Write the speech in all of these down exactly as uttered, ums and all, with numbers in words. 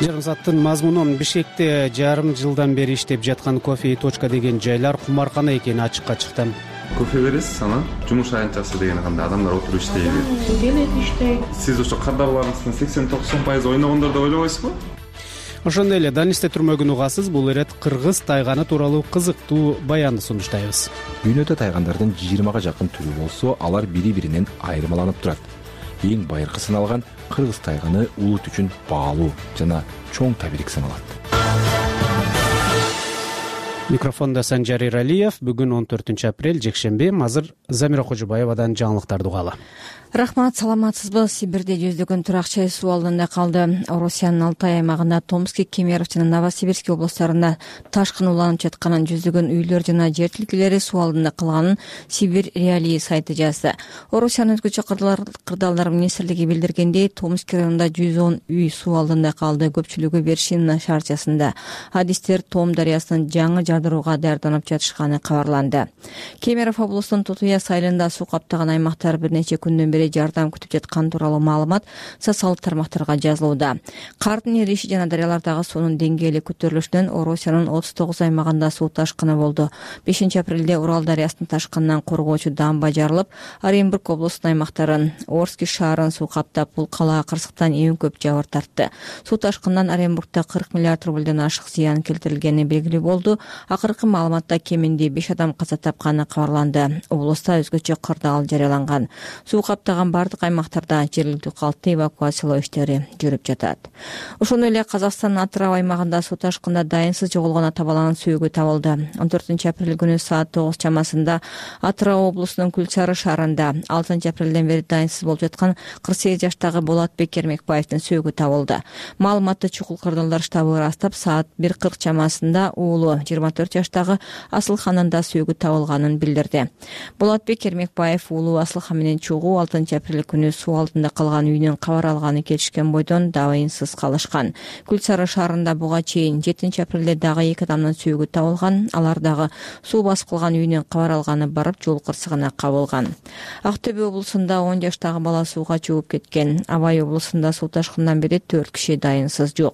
жарым сааттын мазмуну Бишкекте жарым жылдан бери иштеп жаткан кофе точка деген жайлар кумаркана экени ачыкка чыкты. Кофе бересиз, анан жумуш аянтчасы деген кандай адамдар отуруп иштейби. Келет иштейт. Сиз ошо кардарларыңыздын сексен токсон пайызы ойногондор деп ойлобойсузбу? Ошондой эле Данисте түрмөгүн угасыз. Бул ирет кыргыз тайганы тууралуу кызыктуу баянды сунуштайбыз. Дүйнөдө тайгандардын жыйырмага жакын түрү болсо, алар бири-биринен айырмаланып турат. Эң байыркы саналган кыргыз тайганы улут үчүн баалуу жана чоң табирик саналат. Микрофонда Санжар Иралиев. Бүгүн он төртүнчү апрель жекшемби. Азыр Замира Кожобаевадан жаңылыктарды угалы. Рахмат, саламатсызбы? Сибирде жүздөгөн турак-чай суу алдында калды. Орусиянын Алтай аймагында, Томский, Кемерово жана Новосибирский областарында ташкын уланып жатканын, жүздөгөн үйлөр жана жер тилкелери суу алдында калганын Сибирь Реалии сайты жазды. Орусиянын өзгөчө кырдаалдар министрлиги билдиргендей, Томский районунда жүз он үй суу алдында калды. Көпчүлүгү Вершина шаарчасында. Адистер Том дарыясынын жаңы жардырууга даярданып жатышканы кабарланды. Кемерово облусунун Тутуяс айылында суу каптаган аймактар бир нече күндөн бери жардам күтүп жаткан тууралуу маалымат социалдык тармактарга жазылууда. Кардын эриши жана дарыялардагы суунун деңгээли көтөрүлүшүнөн Орусиянын отуз тогуз аймагында суу ташкыны болду. бешинчи апрелде Урал дарыясынын ташкынынан коргоочу дамба жарылып, Оренбург облусунун аймактарын, Орский шаарын суу каптап, бул калаа кырсыктан эң көп жабыр тартты. Суу ташкынынан Оренбургда кырк миллиард рубльден ашык зыян келтирилгени белгилүү болду. Акыркы маалыматта кеминде беш адам каза тапканы кабарланды. Облуста өзгөчө кырдаал жарыяланган. Суу каптаган бардык аймактарда жергиликтүү калкты эвакуациялоо иштери жүрүп жатат. Ошондой эле Казакстандын Атырау аймагында суу ташкында дайынсыз жоголгон ата баланын сүйөгү табылды. он төртүнчү апрель күнү саат тогуз чамасында Атырау облусунун Күлсары шаарында алтынчы апрелден бери дайынсыз болуп жаткан кырк сегиз жаштагы Болотбек Эрмекбаевдин сүйөгү табылды. Маалыматты чукул кырдаалдар штабы ырастап, саат бир кырк чамасында уулу жыйырма төрт жаштагы Асылханын да сүйөгү табылганын билдирди. Болотбек Эрмекбаев уулу Асылхан менен чогуу алтынчы апрель күнү суу алдында калган үйүнөн кабар алганы келишкен бойдон дабайынсыз калышкан. Күлсары шаарында буга чейин жетинчи апрелде дагы эки адамдын сүйөгү табылган. Алар дагы суу басып калган үйүнөн кабар алганы барып жол кырсыгына кабылган. Актөбө облусунда он жаштагы бала сууга чөгүп кеткен. Абай облусунда суу ташкындан бери төрт киши дайынсыз жок.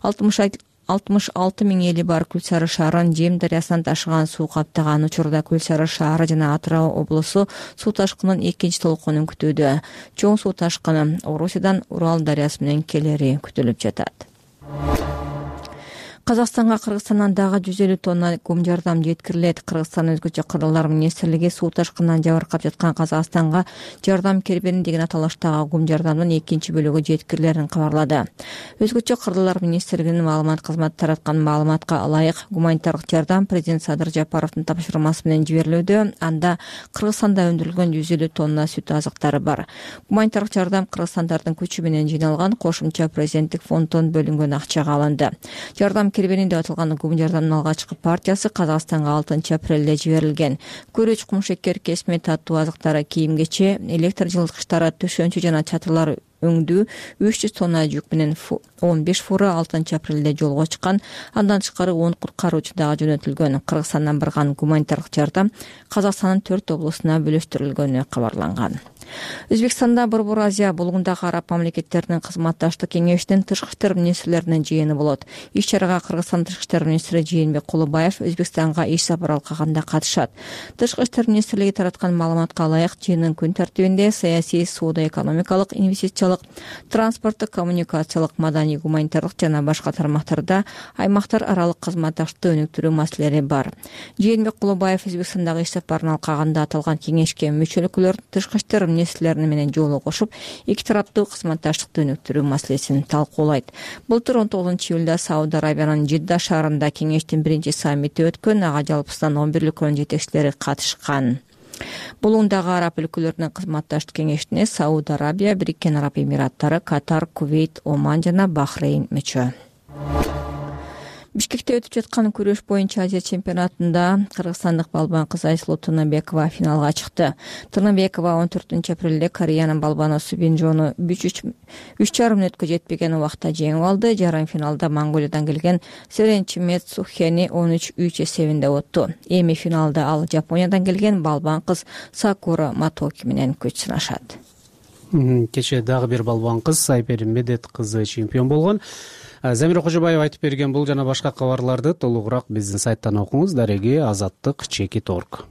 алтымыш алты миң эли бар Күлсары шаарын Жем дарыясынан ташыган суу каптаган учурда Күлсары шаары жана Атырау облусу суу ташкынын экинчи толкунун күтүүдө. Чоң суу ташкыны Орусиядан Урал дарыясы менен келери күтүлүп жатат. Казакстанга Кыргызстандан дагы жүз элүү тонна кум жардам жеткирилет. Кыргызстан өзгөчө кырдаалдар министрлиги суу ташкынынан жабыркап жаткан Казакстанга жардам кербени деген аталыштагы кум жардамдын экинчи бөлүгү жеткирилерин кабарлады. Өзгөчө кырдаалдар министрлигинин маалымат кызматы тараткан маалыматка ылайык, гуманитардык жардам президент Садыр Жапаровдун тапшырмасы менен жиберилүүдө. Анда Кыргызстанда өндүрүлгөн жүз элүү тонна сүт азыктары бар. Гуманитардык жардам кыргызстандардын күчү менен жыйналган, кошумча президенттик фонддон бөлүнгөн акчага алынды. Жардам кербенинде атылган кум жардамдын алгачкы партиясы Казакстанга алтынчы апрелде жиберилген. Күрөч, кумшекер, кесме, таттуу азыктары, кийим-кече, электр жылыткычтары, төшөнчү жана чатырлар өңдүү үч жүз тонна жүк менен он беш фура алтынчы апрелде жолго чыккан. Андан тышкары он куткаруучу дагы жөнөтүлгөн. Кыргызстандан барган гуманитардык жардам Казакстандын төрт облусуна бөлүштүрүлгөнү кабарланган. Өзбекстанда Борбор Азия болгундагы араб мамлекеттеринин кызматташтык кеңешинин тышкы иштер министрлеринин жыйыны болот. Иш чарага Кыргызстан тышкы иштер министри Жээнбек Кулубаев Өзбекстанга иш сапар алкагында катышат. Тышкы иштер министрлиги тараткан маалыматка ылайык, жыйындын күн тартибинде саясий, соода-экономикалык, инвестициялык, транспорттук, коммуникациялык, маданий, гуманитардык жана башка тармактарда аймактар аралык кызматташтыкты өнүктүрүү маселелери бар. Жээнбек Кулубаев Өзбекстандагы иш сапарын алкагында аталган кеңешке мүчөлүкөлөр тышкы иштер министрлери менен жолугушуп, эки тараптуу кызматташтыкты өнүктүрүү маселесин талкуулайт. Былтыр он тогузунчу июлда Сауд Арабиянын Жидда шаарында кеңештин биринчи саммити өткөн. Ага жалпысынан он бир өлкөнүн жетекчилери катышкан. Булундагы араб өлкөлөрүнүн кызматташтык кеңешине Сауд Арабия, Бириккен Араб Эмираттары, Катар, Кувейт, Оман жана Бахрейн мүчө. Бишкекте өтүп жаткан күрөш боюнча Азия чемпионатында кыргызстандык балбан кыз Айсулуу Тыныбекова финалга чыкты. Тыныбекова он төртүнчү апрелде Кореянын балбаны Субинжону үч жарым мүнөткө жетпеген убакта жеңип алды. Жарым финалда Монголиядан келген Серенчимет Сухени он үч үч эсебинде отту. Эми финалда ал Жапониядан келген балбан кыз Сакура Матоки менен күч сынашат. Кече дагы бир балбан кыз Айпери Медет кызы чемпион болгон. Замира Кожобаева айтып берген бул жана башка кабарларды толугураак биздин сайттан окуңуз. Дареги азаттык чекит точка орг.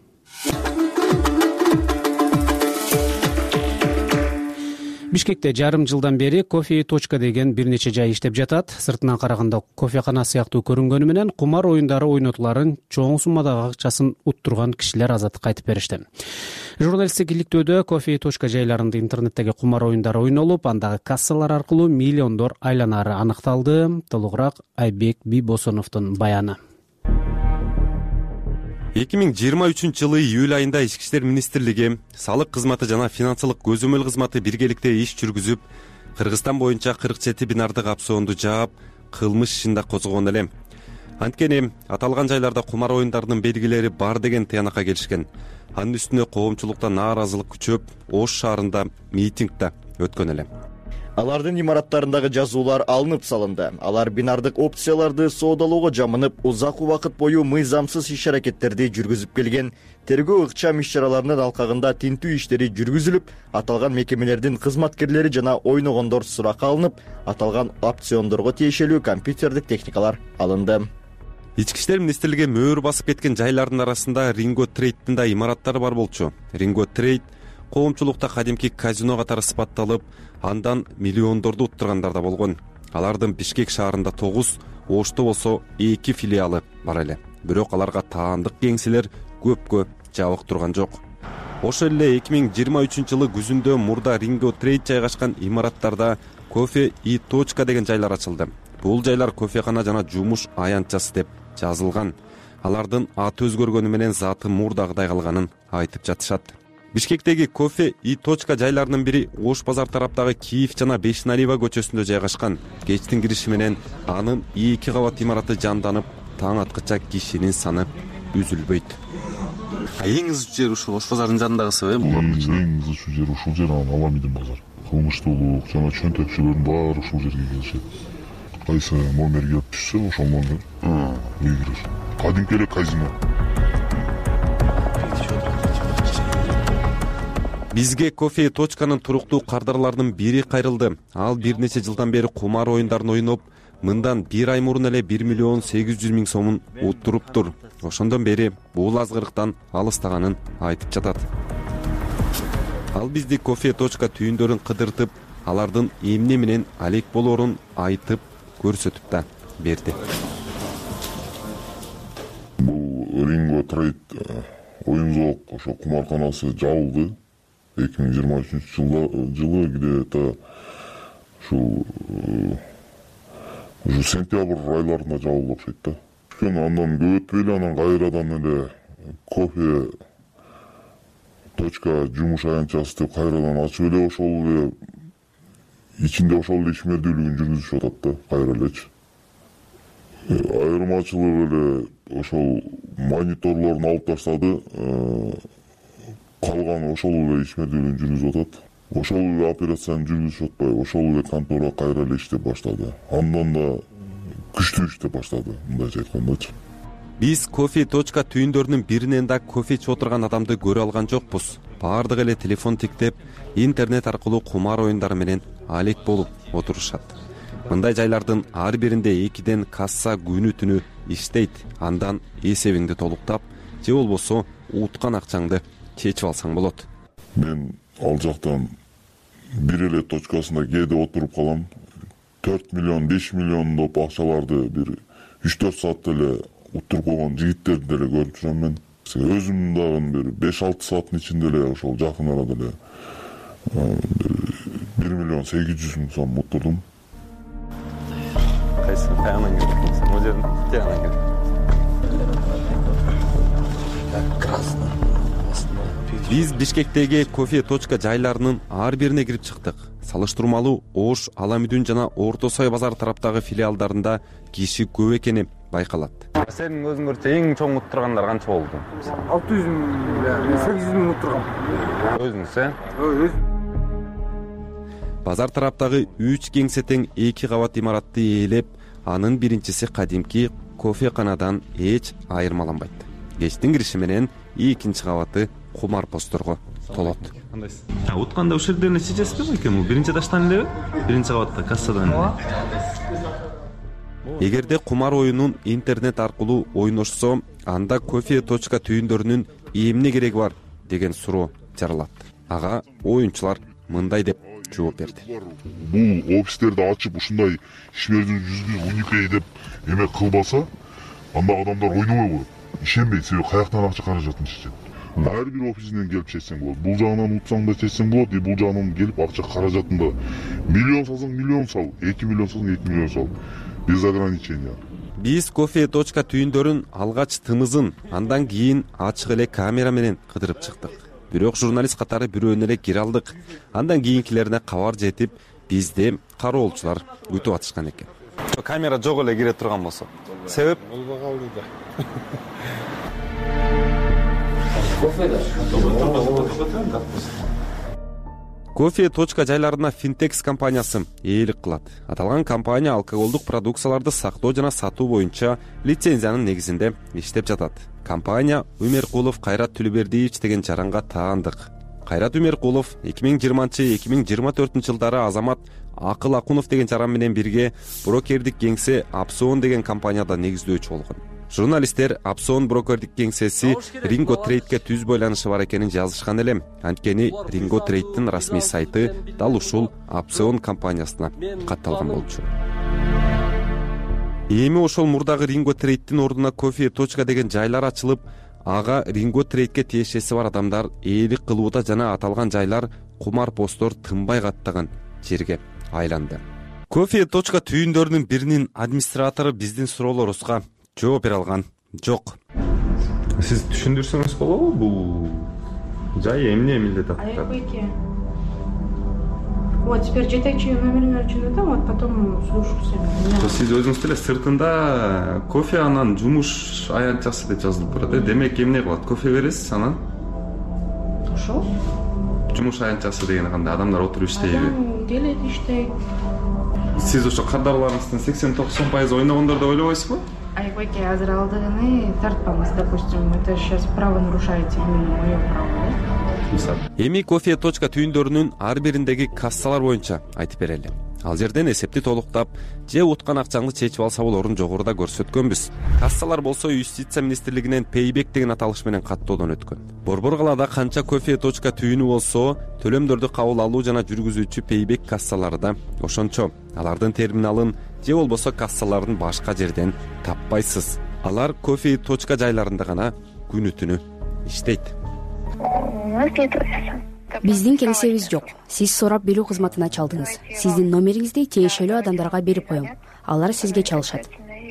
Бишкекте жарым жылдан бери кофе точка деген бир нече жай иштеп жатат. Сыртынан караганда кофекана сыяктуу көрүнгөнү менен кумар оюндары ойнотуларын чоң суммадагы акчасын уттурган кишилер азаттыкка айтып беришти. Журналисттик иликтөөдө кофе точка жайларында интернеттеги кумар оюндары ойнолуп, андагы кассалар аркылуу миллиондор айланары аныкталды. Толугураак Айбек Бибосоновдун баяны. эки миң жыйырма үчүнчү жылы июль айында Ички иштер министрлиги, салык кызматы жана финансылык көзөмөл кызматы биргеликте иш жүргүзүп, Кыргызстан боюнча кырк жети бинардык опционду жаап, кылмыш ишин да козгогон эле. Анткени аталган жайларда кумар оюндарынын белгилери бар деген тыянакка келишкен. Анын үстүнө коомчулукта нааразылык күчөп, Ош шаарында митинг да өткөн эле. Алардын имараттарындагы жазуулар алынып салынды. Алар бинардык опцияларды соодалоого жамынып, узак убакыт бою мыйзамсыз иш-аракеттерди жүргүзүп келген. Тергөө ыкчам иш-чараларынын алкагында тинтүү иштери жүргүзүлүп, аталган мекемелердин кызматкерлери жана ойногондор суракка алынып, аталган опциондорго тиешелүү компьютердик техникалар алынды. Ички иштер министрлиги мөөр басып кеткен жайлардын арасында Ринго Трейдтин да имараттары бар болчу. Ринго Трейд коомчулукта кадимки казино катары сыпатталып, андан миллиондорду уттургандар да болгон. Алардын Бишкек шаарында тогуз, Ошто болсо эки филиалы бар эле. Бирок аларга таандык кеңселер көпкө жабык турган жок. Ошол эле эки миң жыйырма үчүнчү жылы күзүндө мурда Ринго Трейд жайгашкан имараттарда кофе точка деген жайлар ачылды. Бул жайлар кофекана жана жумуш аянтчасы деп жазылган. Алардын аты өзгөргөнү менен заты мурдагыдай калганын айтып жатышат. Бишкектеги кофе точка жайларынын бири Ош базар тараптагы Киев жана Бешналива көчөсүндө жайгашкан. Кечтин кириши менен анын эки кабат имараты жанданып, таң аткыча кишинин саны үзүлбөйт. Эң ызычуу жер ушул Ош базарынын жанындагысы э? Эң ызычуу жер ушул жер, анан Аламидин базар. Кылмыштуулук жана чөнтөкчүлөрдүн баары ушул жерге келишет. Кайсы номер келип түшсө, ошол номер үй кирер. Кадимки эле казино. Бизге кофе точканын туруктуу кардарларынын бири кайрылды. Ал бир нече жылдан бери кумар оюндарын ойноп, мындан бир ай мурун эле бир миллион сегиз жүз миң сомун уттуруптур. Ошондон бери бул азгырыктан алыстаганын айтып жатат. Ал бизди кофе точка түйүндөрүн кыдыртып, алардын эмне менен алек болоорун айтып көрсөтүп да берди. Бул Ринго Трейд оюн-зоок ошо кумарканасы жабылды. эки миң жыйырма үчүнчү жылы где-то ушул ушу сентябрь айларында жабылды окшойт да. Андан көп өтпөй эле анан кайрадан эле кофе точка жумуш аянтчасы деп кайрадан ачып эле ошол эле ичинде ошол эле ишмердүүлүгүн жүргүзүшүп атат да, кайра элечи. Айырмачылык эле ошол мониторлорун алып таштады. Калган ошол эле ишмердүүлүгүн жүргүзүп атат. Ошол эле операцияны жүргүзүп атпай, ошол эле контора кайра эле иштеп баштады. Андан да күчтүү иштеп баштады, мындайча айткандачы. Биз кофе точка түйүндөрүнүн биринен да кофечи отурган адамды көрө алган жокпуз. Баардыгы эле телефон тиктеп, интернет аркылуу кумар оюндары менен алек болуп отурушат. Мындай жайлардын ар биринде экиден касса күнү түнү иштейт. Андан эсебиңди толуктап, же болбосо уткан акчаңды чечип алсаң болот. Мен ал жактан бир эле точкасында кээде отуруп калам. төрт миллион, беш миллиондоп акчаларды бир үч төрт саатта эле уттуруп койгон жигиттерди деле көрүп турам мен. Өзүм дагы бир беш алты сааттын ичинде эле ошол жакын арада эле бир миллион сегиз жүз миң сом уттурдум. Кайсы таянан келдиңиз? Бул жердин таянан келдим. Биз Бишкектеги кофе точка жайларынын ар бирине кирип чыктык. Салыштырмалуу Ош, Аламүдүн жана Орто Сой базар тараптагы филиалдарында киши көп экени байкалат. Сенин өзүңөрчө эң чоң уттургандар канча болду? алты жүз миң, сегиз жүз миң уттургам. Өзүңүз э? Өз. Базар тараптагы үч кеңсе тең эки кабат имаратты ээлеп, анын биринчиси кадимки кофеканадан эч айырмаланбайт. Кечтин кириши менен экинчи кабаты кумар посторго толот. Кандайсыз? А утканда ушул жерде нече чечесиз экен? Бул биринчи этаждан элеби? Биринчи кабатта кассадан эле. эгерде кумар оюнун интернет аркылуу ойношсо, анда кофе точка түйүндөрүнүн эмне кереги бар деген суроо жаралат. Ага оюнчулар мындай деп жооп берди. Бул офистерди ачып ушундай ишмердин жүзүнө уникей деп эме кылбаса, анда адамдар ойнобой коет. Ишенбейт, себеби каяктан акча каражатын чечет. Ар бир офисинен келип чечсең болот. Бул жагынан утсаң да чечсең болот, и бул жагынан келип акча каражатын да миллион салсаң миллион сал, эки миллион салсаң эки миллион сал. Без ограничения. Биз кофе точка түйүндөрүн алгач тымызын, андан кийин ачык эле камера менен кыдырып чыктык. Бирок журналист катары бирөөнө эле кире алдык. Андан кийинкилерине кабар жетип, бизди кароолчулар күтүп атышкан экен. Камера жок эле кире турган болсо. Себеп? Болбой калды да. Кофе точка жайларына Финтекс компаниясы ээлик кылат. Аталган компания алкоголдук продукцияларды сактоо жана сатуу боюнча лицензиянын негизинде иштеп жатат. Компания Умеркулов Кайрат Түлүбердиевич деген жаранга таандык. Кайрат Умеркулов эки миң жыйырманчы эки миң жыйырма төртүнчү жылдары Азамат Акыл Акунов деген жаран менен бирге брокердик кеңсе Апсон деген компанияда негиздөөчү болгон. Журналисттер Апсон брокердик кеңсеси Ринго Трейдке түз байланышы бар экенин жазышкан эле. Анткени Ринго Трейдтин расмий сайты дал ушул Апсон компаниясына катталган болчу. Эми ошол мурдагы Ринго Трейдтин ордуна кофе точка деген жайлар ачылып, ага Ринго Трейдке тиешеси бар адамдар ээлик кылууда жана аталган жайлар кумар посттор тынбай каттаган жерге айланды. Кофе точка түйүндөрүнүн биринин администратору биздин суроолорубузга жооп бере алган жок. Сиз түшүндүрсөңүз болобу, бул жай эмне эмилдет атат? Аябайке. Вот теперь жетекчи номерин өчүн да, вот потом слушаюсь. Сиз өзүңүз деле сыртында кофе анан жумуш аянтчасы деп жазылып турат. Демек эмне кылат? Кофе бересиз анан? Ошол. Жумуш аянтчасы деген кандай адамдар отуруп иштейби? Адам келет иштейт. Сиз ошо кардарларыңыздын сексен токсон пайызы ойногондор деп ойлобойсузбу? Аябайке азыр алдыгыны тартпаңыз, допустим, это сейчас право нарушаете, именно мое право. Эми кофе точка түйүндөрүнүн ар бириндеги кассалар боюнча айтып берели. Ал жерден эсепти толуктап, же уткан акчаңды чечип алса болорун жогоруда көрсөткөнбүз. Кассалар болсо Юстиция министрлигинен Payback деген аталыш менен каттоодон өткөн. Борбор калаада канча кофе точка түйүнү болсо, төлөмдөрдү кабыл алуу жана жүргүзүүчү Payback кассалары да ошончо. Алардын терминалын же болбосо кассаларын башка жерден таппайсыз. Алар кофе точка жайларында гана күнү түнү иштейт. Биздин келишебиз жок. Сиз сурап билүү кызматына чалдыңыз. Сиздин номериңизди тиешелүү адамдарга берип коем. Алар сизге чалышат.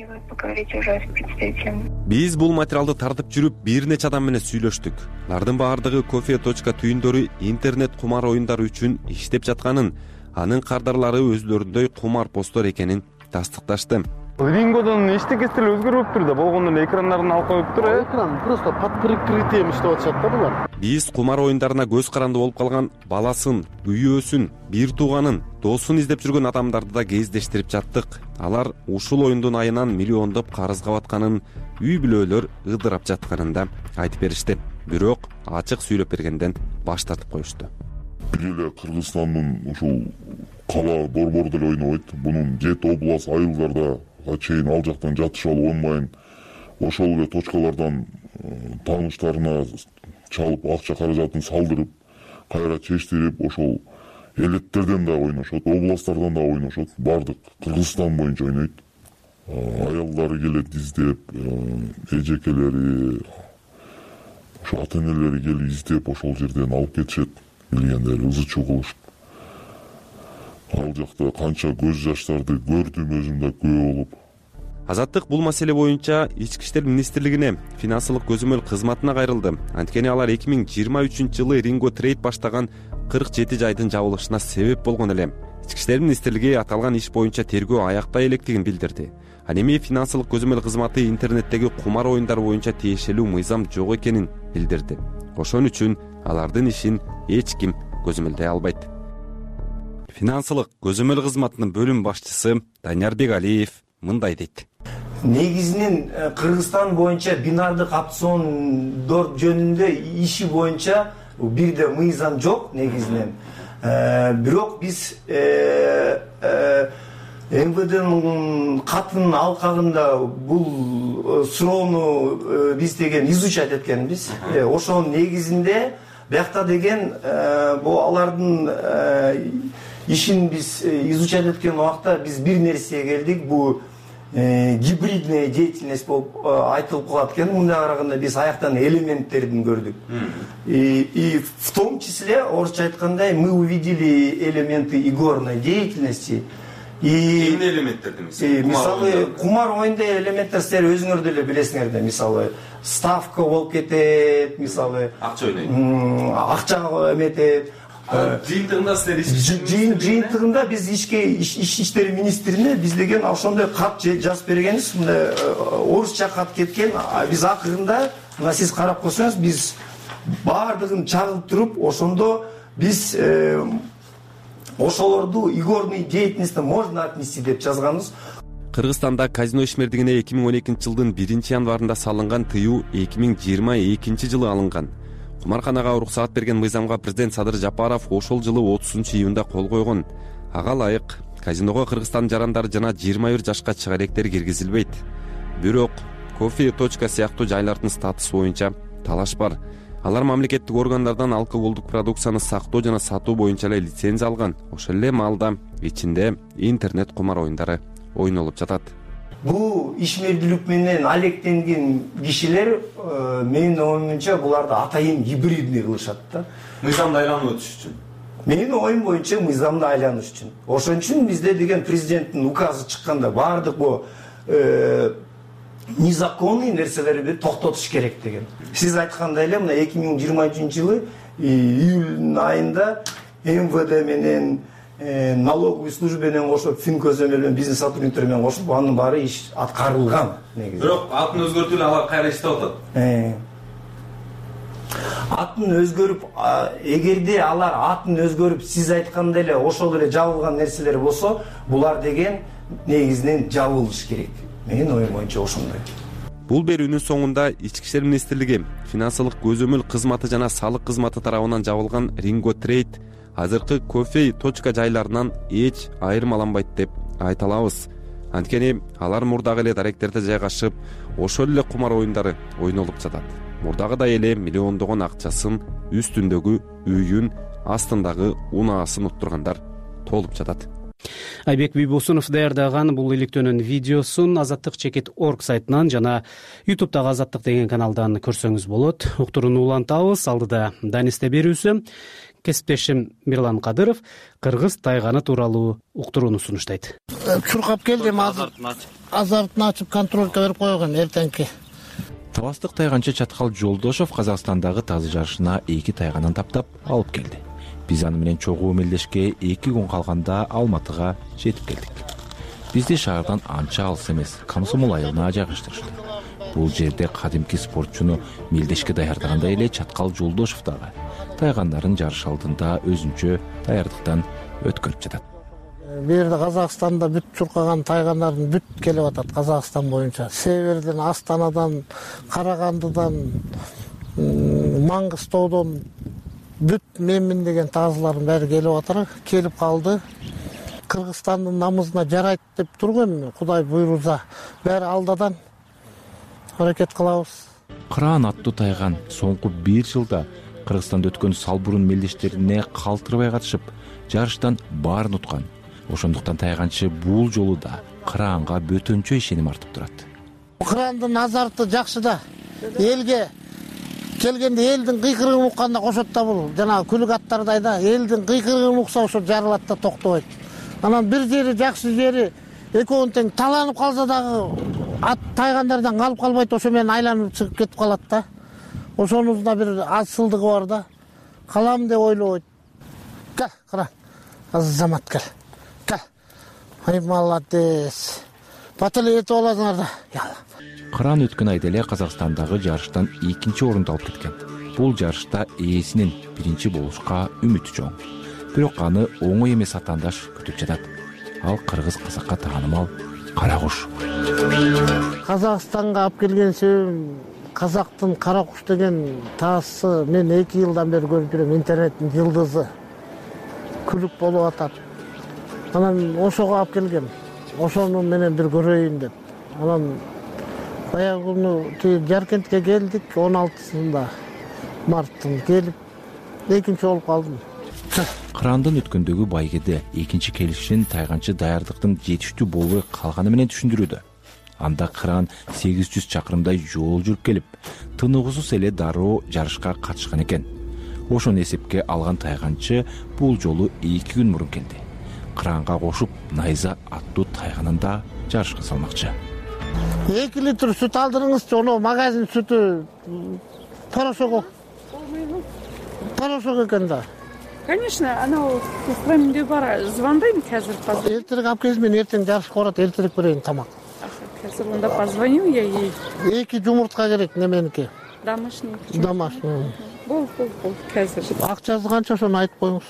Биз бул материалды тартып жүрүп бир нече адам менен сүйлөштүк. Алардын баардыгы кофе точка түйүндөрү интернет кумар оюндары үчүн иштеп жатканын, анын кардарлары өзлөрүндөй кумар посттор экенин тастыкташты. Рингодон эчтекеси эле өзгөрүптүр да, болгондо эле экрандарын алып коюптур, э? Экран просто под прикрытием иштеп атышат да булар. Биз кумар оюндарына көз каранды болуп калган баласын, үйөөсүн, бир тууганын, досун издеп жүргөн адамдарды да кездештирип жаттык. Алар ушул оюндун айынан миллиондоп карызга батканын, үй бүлөлөр ыдырап жатканын да айтып беришти. Бирок ачык сүйлөп бергенден баш тартып коюшту. Бир эле Кыргызстандын ушул кала борбору деле ойнобойт. Бунун жети область айылдарда чейин ал жактан жатышып алып ойнмайын. Ошол эле точкалардан тааныштарына чалып акча каражатын салдырып, кайра чечтирип, ошол элеттерден да ойношот, областтардан да ойношот. Бардык Кыргызстан боюнча ойнойт. Аялдары келет издеп, эжекелери, ошо ата энелери келип издеп ошол жерден алып кетишет. Билгендер ызы чуу кылышып. Ал жакта канча көз жаштарды көрдүм, өзүм да күбө болуп. Азаттык бул маселе боюнча Ички иштер министрлигине финансылык көзөмөл кызматына кайрылды. Анткени алар эки миң жыйырма үчүнчү жылы Ринго Трейд баштаган кырк жети жайдын жабылышына себеп болгон эле. Ички иштер министрлиги аталган иш боюнча тергөө аяктай электигин билдирди. Ал эми финансылык көзөмөл кызматы интернеттеги кумар оюндар боюнча тиешелүү мыйзам жок экенин билдирди. Ошон үчүн алардын ишин эч ким көзөмөлдөй албайт. Финансылык көзөмөл кызматынын бөлүм башчысы Данияр Бегалиев мындай дейт. Негизинен Кыргызстан боюнча бинардык опциондор жөнүндө иши боюнча бирде мыйзам жок негизинен. Бирок биз эм вэ дэнин катынын алкагында бул суроону биз деген изучать эткенбиз. Ошонун негизинде биякта деген бул алардын ишин биз изучать эткен убакта биз бир нерсеге келдик. Бул гибридная деятельность болуп айтылып калат экен. Мындай караганда биз аяктан элементтерин көрдүк. И в том числе, орусча айткандай, мы увидели элементы игорной деятельности. И эмне элементтерди мисалы? Мисалы кумар оюнда элементтер силер өзүңөр деле билесиңер да. Мисалы ставка болуп кетет, мисалы акча ойнойт. Акча эметет. Жыйынтыгында силер жыйынтыгында биз ишке иш иштери министрине биз деген ошондой кат жазып бергенбиз. Мындай орусча кат кеткен. Биз акырында мына сиз карап койсоңуз, биз баардыгын чагылып туруп, ошондо биз ошолорду игорный деятельностьтен можно отнести деп жазганбыз. Кыргызстанда казино ишмердигине эки миң он экинчи жылдын биринчи январында салынган тыюу эки миң жыйырма экинчи жылы алынган. Кумарканага уруксаат берген мыйзамга президент Садыр Жапаров ошол жылы отузунчу июнда кол койгон. Ага ылайык казиного Кыргызстандын жарандары жана жыйырма бир жашка чыга электер киргизилбейт. Бирок кофе точка сыяктуу жайлардын статусу боюнча талаш бар. Алар мамлекеттик органдардан алкоголдук продукцияны сактоо жана сатуу боюнча эле лицензия алган. Ошол эле маалда ичинде интернет кумар оюндары ойнолуп жатат. Бул ишмердүүлүк менен алектенген кишилер менин оюмча буларды атайын гибридный кылышат да. Мыйзамды айланып өтүш үчүн. Менин оюм боюнча мыйзамды айланыш үчүн. Ошон үчүн бизде деген президенттин указы чыкканда баардык бу незаконный нерселерди токтотуш керек деген. Сиз айткандай эле мына эки миң жыйырма үчүнчү жылы июль айында эм вэ дэ менен налоговый служба менен кошуп, финкөзөмөл менен бизнес сотрудниктер менен кошуп, анын баары иш аткарылган негизи. Бирок атын өзгөртүп алар кайра иштеп атат. Атын өзгөрүп, эгерде алар атын өзгөрүп, сиз айткандай эле ошол эле жабылган нерселер болсо, булар деген негизинен жабылыш керек. Менин оюм боюнча ошондой. Бул берүүнүн соңунда Ички иштер министрлиги финансылык көзөмөл кызматы жана салык кызматы тарабынан жабылган Ringo Trade азыркы кофе точка жайларынан эч айырмаланбайт деп айта алабыз. Анткени алар мурдагы эле даректерде жайгашып, ошол эле кумар оюндары ойнолуп жатат. Мурдагыдай эле миллиондогон акчасын, үстүндөгү үйүн, астындагы унаасын уттургандар толуп жатат. Айбек Бийбосунов даярдаган бул иликтөөнүн видеосун азаттык чекит точка орг сайтынан жана ютубтагы азаттык деген каналдан көрсөңүз болот. Уктурууну улантабыз. Алдыда Данисте берүүсү, кесиптешим Мирлан Кадыров кыргыз тайганы тууралуу уктурууну сунуштайт. Чуркап келдим, азыр азартын ачып контрольга берип койгон эртеңки. Таластык тайганчы Чаткал Жолдошов Казакстандагы тазы жарышына эки тайганын таптап алып келди. Биз аны менен чогуу мелдешке эки күн калганда Алматыга жетип келдик. Бизди шаардан анча алыс эмес, Комсомол айылына жайгаштырышты. Бул жерде кадимки спортчуну мелдешке даярдагандай эле Чаткал Жолдошов дагы тайгандарын жарыш алдында өзүнчө даярдыктан өткөрүп жатат. Бу жерде Казакстанда бүт чуркаган тайгандардын бүт келип атат Казакстан боюнча. Северден, Астанадан, Карагандыдан, Маңгыстоодон бүт менмин деген тазылардын баары келип атыр, келип калды. Кыргызстандын намысына жарайт деп турган, Кудай буйруза. Баары алдадан аракет кылабыз. Кыран аттуу тайган соңку бир жылда Кыргызстанда өткөн салбурун мелдештерине калтырбай катышып, жарыштан баарын уткан. Ошондуктан тайганчы бул жолу да кыраанга бөтөнчө ишеним артып турат. Кырандын азарты жакшы да. Элге келгенде элдин кыйкырыгын укканда кошот да бул. Жана күлүк аттардай да элдин кыйкырыгын укса ошо жарылат да токтобойт. Анан бир жери жакшы жери экөөнүн тең таланып калса дагы ат тайгандардан калып калбайт, ошо менен айланып чыгып кетип калат да. Ошонузда бир асылдыгы бар да. Калам деп ойлойт. Кел, кыран. Азамат кел. Кел. Ай молодец. Батылы этип аласыңар да. Яла. Кыран өткөн айда эле Казакстандагы жарыштан экинчи орунду алып кеткен. Бул жарышта ээсинин биринчи болушка үмүтү чоң. Бирок аны оңой эмес атаандаш күтүп жатат. Ал кыргыз казакка таанымал кара куш. Казакстанга алып келген себебим казактын кара куш деген таасы мен эки жылдан бери көрүп жүрөм, интернеттин жылдызы күлүп болуп атат. Анан ошого алып келгем. ошону менен бир көрөйүн деп. Анан баягы күнү тиги Жаркентке келдик, он алтысында марттын келип экинчи болуп калдым. Кырандын өткөндөгү байгеде экинчи келишин тайганчы даярдыктын жетиштүү болбой калганы менен түшүндүрүүдө. Анда кран сегиз жүз чакырымдай жол жүрүп келип, тыныгысыз эле дароо жарышка катышкан экен. Ошону эсепке алган тайганчы бул жолу эки күн мурун келди. Кранга кошуп найза аттуу тайганында жарышка салмакчы. эки литр сүт алдырыңызчы, оно магазин сүтү порошок. Порошок экен да. Конечно, анау сестрам үйдө бар. Звондайм қазір. Эртерээк алып келип, мен эртең жарышка барат, эртерээк берейин тамак. Қазір онда позвоню я ей. Эки жумуртка керек неменики? Домашний. Домашний. Бол, бол, бол, қазір. Акчасы канча, ошону айтып коюңуз.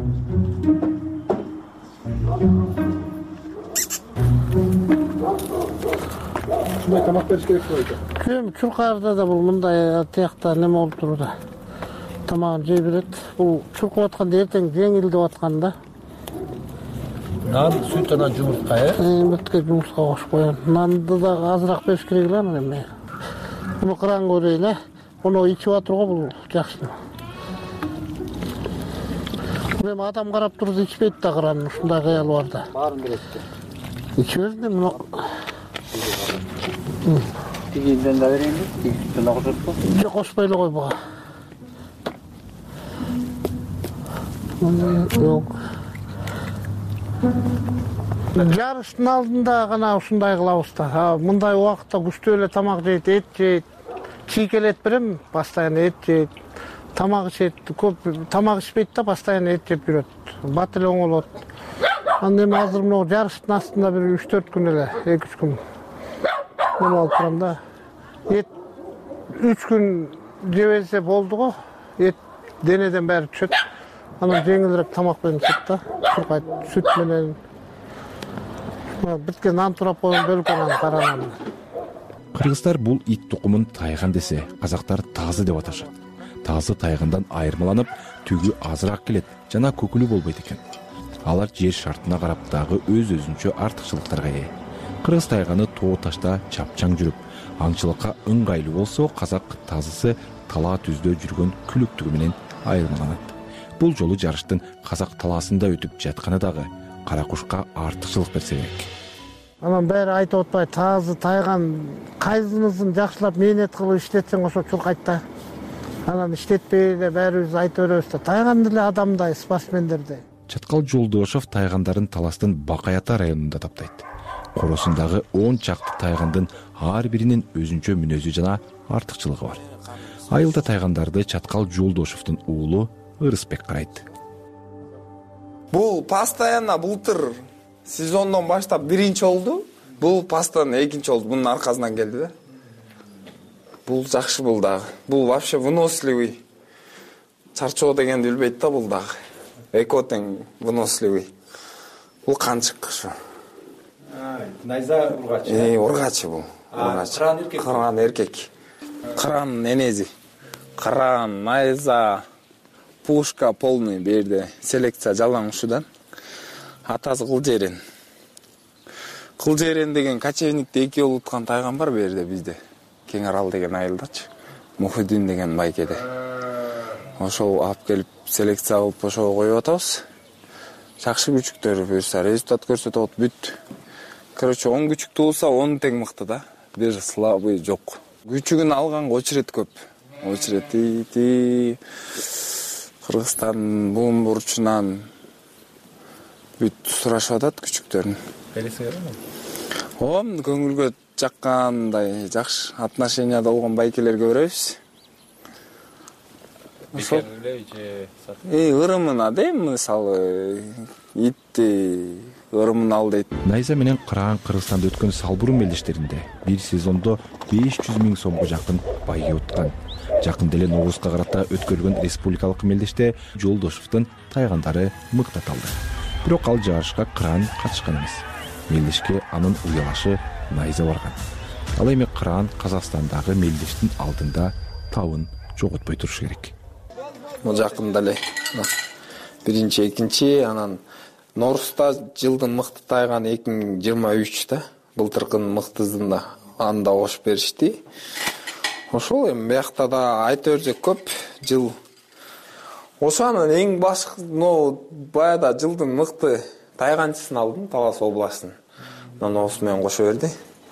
Ушундай тамак бериш керек болот. Кем чуркаарда да бул мындай тиякта неме болуп турду. Тамагын жей берет. Бул чуркап атканда эртең жеңил деп аткан да. Нан, сүт анан жумуртка, э? Бүткө жумуртка кошуп коём. Нанды да азыраак бериш керек эле эми. Муну кыран көрөйлү. Муну ичип атыр го бул жакшы. Эми адам карап турду ичпейт да кыран, ушундай кыялы бар да. Баарын берет. Ичип берди муну. Тигинден да берейинби? Тигинден да кошотпу? Жок, кошпой эле кой буга. Жок. Жарыштын алдында гана ушундай кылабыз да. Мындай убакытта күчтүү эле тамак жейт, эт жейт. Чийкелет берем, постоянно эт жейт. Тамак ичет, көп тамак ичпейт да, постоянно эт жеп жүрөт. Бат эле оңолот. Анда эми азыр мына жарыштын астында бир үч төрт күн эле, эки үч күн. Неме алып турам да. Эт үч күн жебесе болду го. Эт денеден баары түшөт. Анан жеңилирээк тамак менен ичет да. Чуркайт, сүт менен. Биткен нан турап коюп бөлкөнөн каранан. Кыргыздар бул ит тукумун тайган десе, казактар тазы деп аташат. Тазы тайгандан айырмаланып, түгү азыраак келет жана көкүлүү болбойт экен. Алар жер шартына карап дагы өз-өзүнчө артыкчылыктарга ээ. Кыргыз тайганы тоо ташта чапчаң жүрүп, аңчылыкка ыңгайлуу болсо, казак тазысы талаа түздө жүргөн күлүктүгү менен айырмаланат. Бул жолу жарыштын казак талаасында өтүп жатканы дагы кара кушка артыкчылык берсе керек. Анан баары айтып атпай, тазы тайган кайсынысын жакшылап мээнет кылып иштетсең ошо чуркайт да. Анан иштетпей эле баарыбыз айта беребиз да. Тайган деле адамдай, спортсмендердей. Чаткал Жолдошов тайгандарын Таластын Бакаята районунда таптайт. Коросундагы он чакты тайгандын ар биринин өзүнчө мүнөзү жана артыкчылыгы бар. Айылда тайгандарды Чаткал Жолдошовдун уулу Ырысбек карайт. Бул постоянно былтыр сезондон баштап биринчи болду. Бул постоянно экинчи болду. Бунун аркасынан келди да. Бул жакшы бул дагы. Бул вообще выносливый. Чарчоо дегенди билбейт да бул дагы. Эко тең выносливый. Бул канчык ушу. Найза ургачы. Э, ургачы бул. Ургачы. Кыран эркек. Кыран эркек. Кыран энези. Кыран, найза, пушка полный берди. Селекция жалаң ушудан. Атасы Кылжерен. Кылжерен деген кочевникте эки жолу уткан тайган бар берде бизде. Кең Арал деген айылдачы. Мухиддин деген байкеде. Ошол алып келип селекция кылып ошого коюп атабыз. Жакшы күчүктөр буюрса результат көрсөтөт бүт. Короче, он күчүк туулса он тең мыкты да. Бир слабый жок. Күчүгүн алганга очерет көп. Очерет ти Кыргызстан бум бурчунан бүт сурашып атат күчүктөрүн. Келесиңерби? Ом көңүлгө жаккандай жакшы отношенияда болгон байкелерге беребиз. Ошол эле же сатып. Э, ырымына да мисалы итти ырымын ал дейт. Найза менен Кыран Кыргызстанда өткөн салбурун мелдештеринде бир сезондо беш жүз миң сомго жакын байге уткан. Жакында эле Новуска карата өткөрүлгөн республикалык мелдеште Жолдошовдун тайгандары мыктаталды. Бирок ал жарышка Кыран катышкан эмес. Мелдешке анын уялашы Найза барган. Ал эми Кыран Казакстандагы мелдештин алдында табын жоготпой туруш керек. Жакында эле биринчи, экинчи, анан Норузда жылдын мыкты тайганы эки миң жыйырма үч да. Былтыркынын мыктысында анда кошуп беришти. Ошол эми биякта да айта берсек көп жыл. Ошонун эң башкы, но баяда жылдын мыкты тайганчысын алдым, Талас областынын. Мына осу менен кошо берди.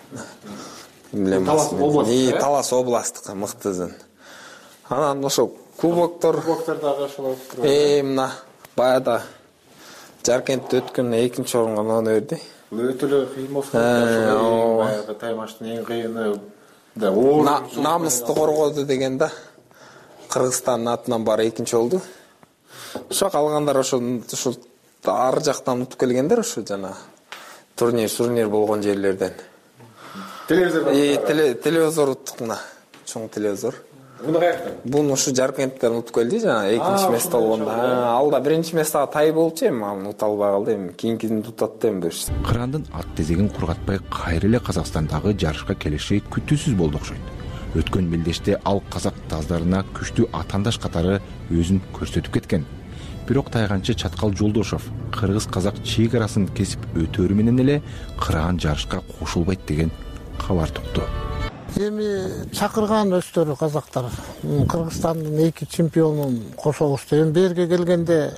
Талас областы. Талас областтыкы мыктысын. Анан ошо кубоктор, кубоктор дагы ошол. Э, мына баяда Жаркентте өткөн экинчи орунга мына берди. Өтө эле кыйын болуп калды. Баягы таймаштын эң кыйыны да намысты коргоду деген да. Кыргызстандын атынан бары экинчи болду. Ошо калгандар ошо ушул ар жактан утуп келгендер, ошо жана турнир, турнир болгон жерлерден. Телевизор. Э, телевизор уттук мына. Чоң телевизор. Буну каяктан? Буну ушу Жаркенттен утуп келди, жана экинчи место болгондо. Алда биринчи местага тай болчу эми, аны ута албай калды эми. Кийинкисин утат деп беришти. Кырандын ат тезегин кургатпай кайра эле Казакстандагы жарышка келиши күтүүсүз болду окшойт. Өткөн мелдеште ал казак таздарына күчтүү атандаш катары өзүн көрсөтүп кеткен. Бирок тайганчы Чаткал Жолдошов кыргыз казак чек арасын кесип өтөрү менен эле кыраан жарышка кошулбайт деген кабар тукту. Эми чакырган өстөрү казактар Кыргызстандын эки чемпионун кошобуз деген берге келгенде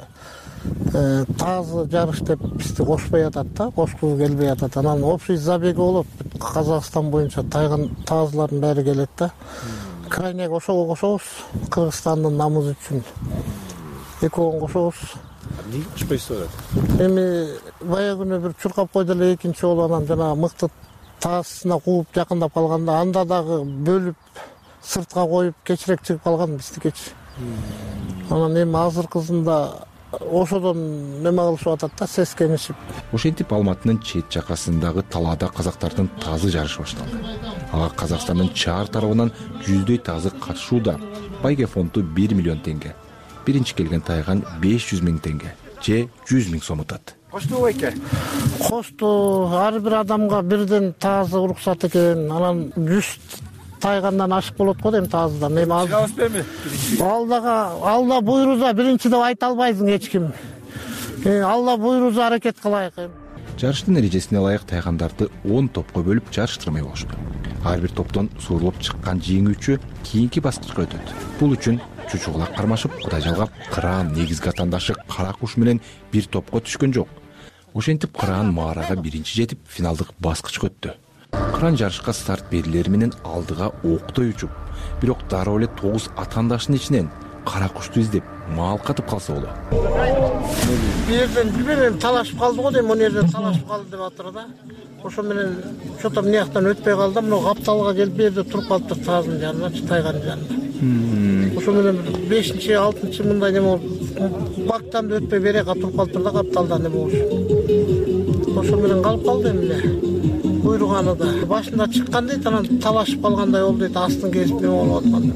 таазы жарыш деп бизди кошпой атат да, кошкусу келбей атат. Анан общий забеги болот. Казакстан боюнча тайган таазылардын баары келет да. Крайняга ошого кошобуз. Кыргызстандын намысы үчүн экөөгөн кошобуз. Эмне кошпойсуз атат? Эми бая күнү бир чуркап койду эле экинчи болуп, анан жана мыкты таасына кууп жакындап калганда анда дагы бөлүп сыртка коюп кечирээк чыгып калган биздикичи. Анан эми азыркысында ошодон неме кылышып атат да, сескенишип. Ошентип Алматынын чет жакасындагы талаада казактардын таазы жарышы башталды. Ага Казакстандын чаар тарабынан жүздөй таазы катышууда. Байге фонду бир миллион теңге. Биринчи келген тайган беш жүз миң теңге же жүз миң сом утат. Кошту байке? Кошту ар бир адамга бирден таазы уруксат экен. Анан жүз тайгандан ашык болот го дейм таазыдан. Эми ал чыгабыз берми? Алдага Алла буйруза биринчи деп айта албайсың эч ким. Алла буйруза аракет кылайык. Жарыштын эрежесине ылайык тайгандарды он топко бөлүп жарыштырмай болушту. Ар бир топтон суурулуп чыккан жеңүүчү кийинки баскычка өтөт. Бул үчүн чучугулак кармашып, кудай жалгап, кыраан негизги атандашы Кара куш менен бир топко түшкөн жок. Ошентип кыраан маарага биринчи жетип, финалдык баскычка өттү. Кыран жарышка старт берилери менен алдыга октой учуп, бирок дароо эле тогуз атандашынын ичинен Кара кушту издеп маал катып калса болот. Бу жерден билбейм, талашып калды го дейм, мына жерден талашып калды деп атыр да. Ошо менен чото мынаяктан өтпөй калды, мына капталга келип берди туруп калыптыр таазынын жанында, тайганын жанында. Ошо менен бешинчи, алтынчы мындай неме болуп, бактан өтпөй берека туруп калыптыр да, капталдан неме болуп. Ошо менен калып калды эми. Буйруганы да башында чыккан дейт, анан талашып калгандай болду дейт, астын кесип неме болуп аткан.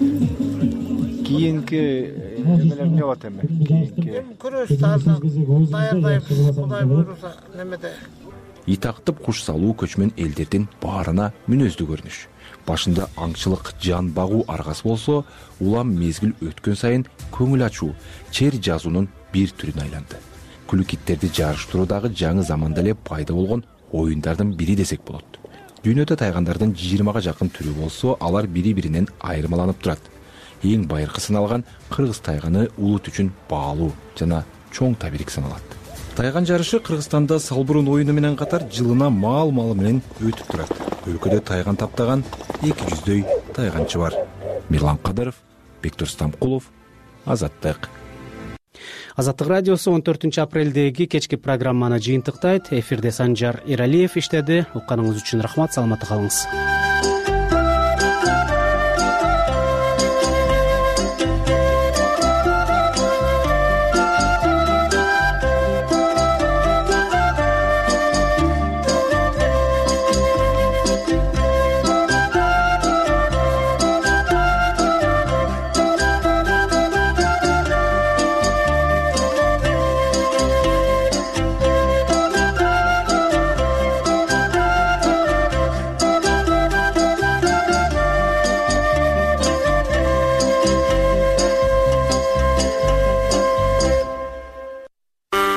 Кийинки эмелер эмне болот эми? Кийинки көрөбүз тааза даярдайбыз, Кудай буйруса немеде. Итактып куш салуу көчмөн элдердин баарына мүнөздүү көрүнүш. Башында аңчылык, жан багуу аргасы болсо, улам мезгил өткөн сайын көңүл ачуу, чер жазуунун бир түрүнө айланды. Күлүкиттерди жарыштыруу дагы жаңы заманда эле пайда болгон оюндардын бири десек болот. Дүйнөдө тайгандардын жыйырмага жакын түрү болсо, алар бири-биринен айырмаланып турат. Эң байыркы саналган кыргыз тайганы улут үчүн баалуу жана чоң табирик саналат. Тайган жарышы Кыргызстанда салбурун оюну менен катар жылына маал-малы менен өтүп турат. Өлкөдө тайган таптаган эки жүздөй тайганчы бар. Мирлан Кадыров, Бектур Стамкулов, Азаттык. Азаттык радиосу он төртүнчү апрелдеги кечки программаны жыйынтыктайт. Эфирде Санжар Эралиев иштеди. Укканыңыз үчүн рахмат, саламатта калыңыз.